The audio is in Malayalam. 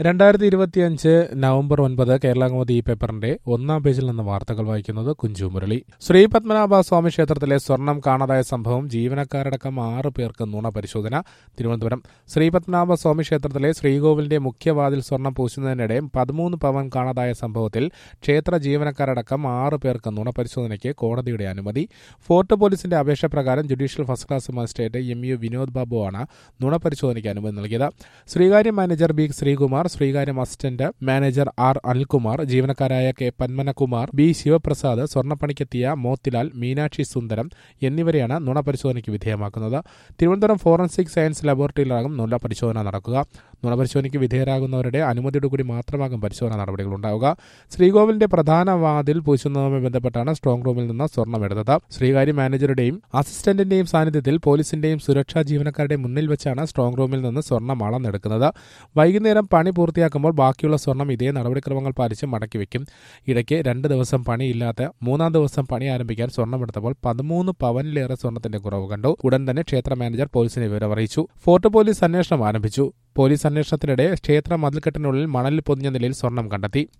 2025 നവംബർ 9 കേരളകൗമുദി ഈ പേപ്പറിന്റെ ഒന്നാം പേജിൽ നിന്ന് വാർത്തകൾ വായിക്കുന്നത് കുഞ്ചു മുരളി. ശ്രീ പത്മനാഭ സ്വാമി ക്ഷേത്രത്തിലെ സ്വർണം കാണാതായ സംഭവം ജീവനക്കാരടക്കം 6 പേർക്ക് നുണ പരിശോധന. തിരുവനന്തപുരം ശ്രീ പത്മനാഭ സ്വാമി ക്ഷേത്രത്തിലെ ശ്രീകോവിലിന്റെ മുഖ്യവാതിൽ സ്വർണം പൂശുന്നതിനിടെ 13 പവൻ കാണാതായ സംഭവത്തിൽ ക്ഷേത്ര ജീവനക്കാരടക്കം 6 പേർക്ക് നുണ പരിശോധനയ്ക്ക് കോടതിയുടെ അനുമതി. ഫോർട്ട് പോലീസിന്റെ അപേക്ഷപ്രകാരം judicial first class magistrate MU Vinod ബാബുവാണ് നുണ പരിശോധനയ്ക്ക് അനുമതി നൽകിയത്. Sreekaryam manager B Sreekumar, Sreekaryam assistant manager R Anilkumar, ജീവനക്കാരായ K പന്മനകുമാർ, B ശിവപ്രസാദ്, സ്വർണ്ണപ്പണിക്കെത്തിയ മോത്തിലാൽ, മീനാക്ഷി സുന്ദരം എന്നിവരെയാണ് നുണ പരിശോധനയ്ക്ക് വിധേയമാക്കുന്നത്. തിരുവനന്തപുരം ഫോറൻസിക് സയൻസ് ലബോറട്ടറിയിലാകും നുണ പരിശോധന നടക്കുക. നുണ പരിശോധനയ്ക്ക് വിധേയരാകുന്നവരുടെ അനുമതിയോടുകൂടി മാത്രമാകും പരിശോധനാ നടപടികൾ ഉണ്ടാവുക. ശ്രീകോവിലിന്റെ പ്രധാന വാതിൽ പൂശുന്നതുമായി ബന്ധപ്പെട്ടാണ് സ്ട്രോങ് റൂമിൽ നിന്ന് സ്വർണ്ണമെടുത്തത്. ശ്രീകാര്യം മാനേജറുടെയും അസിസ്റ്റന്റിന്റെയും സാന്നിധ്യത്തിൽ പോലീസിന്റെയും സുരക്ഷാ ജീവനക്കാരുടെ മുന്നിൽ വെച്ചാണ് സ്ട്രോങ് റൂമിൽ നിന്ന് സ്വർണ്ണം അളന്നെടുക്കുന്നത്. വൈകുന്നേരം പണി പൂർത്തിയാക്കുമ്പോൾ ബാക്കിയുള്ള സ്വർണം ഇതേ നടപടിക്രമങ്ങൾ പാലിച്ച് മടക്കിവെക്കും. ഇടയ്ക്ക് 2 ദിവസം പണിയില്ലാത്ത 3-ാം ദിവസം പണി ആരംഭിക്കാൻ സ്വർണ്ണമെടുത്തപ്പോൾ 13 പവനിലേറെ സ്വർണത്തിന്റെ കുറവ് കണ്ടു. ഉടൻ തന്നെ ക്ഷേത്ര മാനേജർ പോലീസിനെ വിവരം അറിയിച്ചു. ഫോർട്ട് പോലീസ് അന്വേഷണം ആരംഭിച്ചു. പോലീസ് അന്വേഷണത്തിനിടെ ക്ഷേത്ര മതിൽക്കെട്ടിനുള്ളിൽ മണലിൽ പൊതിഞ്ഞ നിലയിൽ സ്വർണം കണ്ടെത്തി.